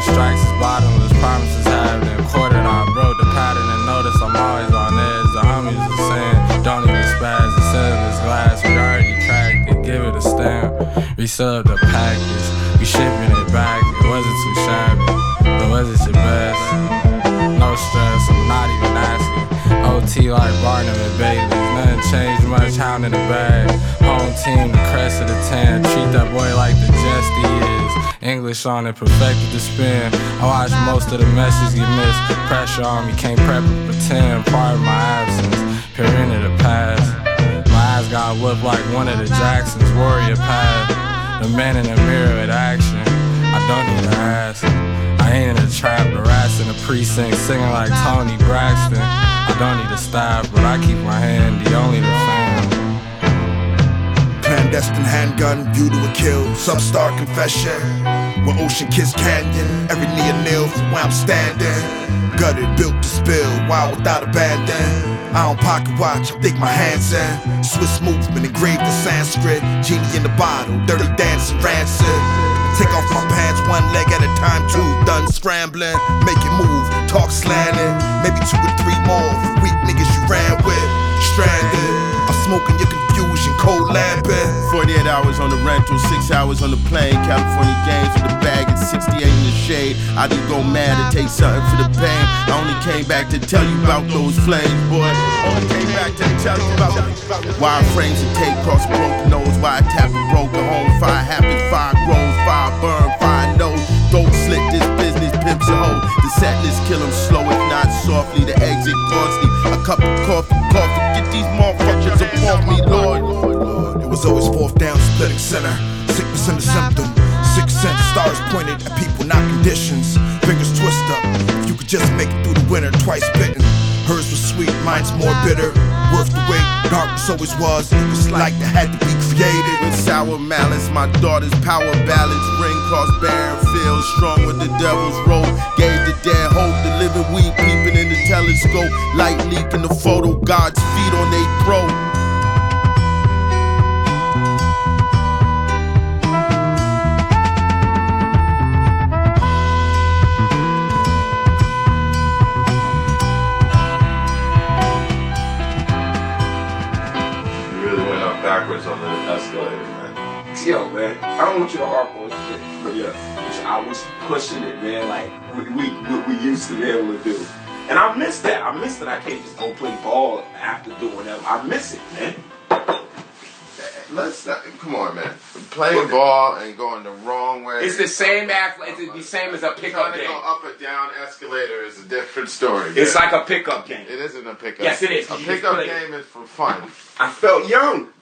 strikes is bottomless, promises have been quartered. I broke the pattern and notice I'm always on edge. The homies are saying, don't even spaz. The cylinder's glass, we already cracked it. Give it a stamp, resub the package. We shipping it back, it wasn't too shabby, but was it your best? No stress, I'm not even asking. OT like Barnum and Bailey's, nothing changed much, hound in the bag. Home team, the crest of the 10. Treat that boy like the jest he is. English on it, perfected the spin. I watch most of the messages get missed. Pressure on me, can't prep or pretend. Part of my absence, peer into the past. My eyes got whipped like one of the Jacksons. Warrior path, the man in the mirror at action. I don't need to ask. I ain't in the trap, the rats in the precinct, singing like Tony Braxton. I don't need a staff, but I keep my hand, the only the fam. Clandestine handgun, view to a kill, substar confession. Where ocean kiss canyon, every knee a nail from where I'm standing. Gutted, built to spill, wild without abandon. I don't pocket watch, I dig my hands in. Swiss movement engraved in Sanskrit. Genie in the bottle, dirty dancing rancid. Take off my pants one leg at a time, two. Done scrambling, make it move, talk slanted. Maybe 2 or 3 more for weak niggas you ran with. Stranded, I'm smoking your confusion, cold lamping. 48 hours on the rental, 6 hours on the plane. California games with the bag at 68 in the shade. I didn't go mad to take something for the pain. I only came back to tell you about those flames, boy. Only came back to tell you about wire frames and tape cross a broken nose. Why I tap a broken home. Fire happens, fire grows, fire burn, fire knows. Don't slit this business, pimps a hoe. The set list kill 'em slow, if not softly. The exit costly. A cup of coffee. Get these motherfuckers above me, Lord. It was always fourth down, splitting center. Sickness in the symptom. 6 cent stars pointed at people, not conditions. Fingers twist up. If you could just make it through the winter, twice bitten. Hers was sweet, mine's more bitter. Worth the wait, darkness always was. It was like that had to be created. With sour malice, my daughter's power balance. Ring cross barren field, strong with the devil's rope. Gave the dead hope, the living weed peeping in the telescope. Light leak in the photo, God's feet on they throat. Backwards on the escalator, man. Yo, man, I don't want you to harp on shit, but yeah, I was pushing it, man, like we used to be able to do. And I miss that. I miss that I can't just go play ball after doing that. I miss it, man. Let's not, come on, man. Playing ball and going the wrong way. It's the same it's the same as a pickup game. Trying to go up or down escalator is a different story. It's like a pickup game. It isn't a pickup. Yes, it is. A pickup game is for fun. I felt young.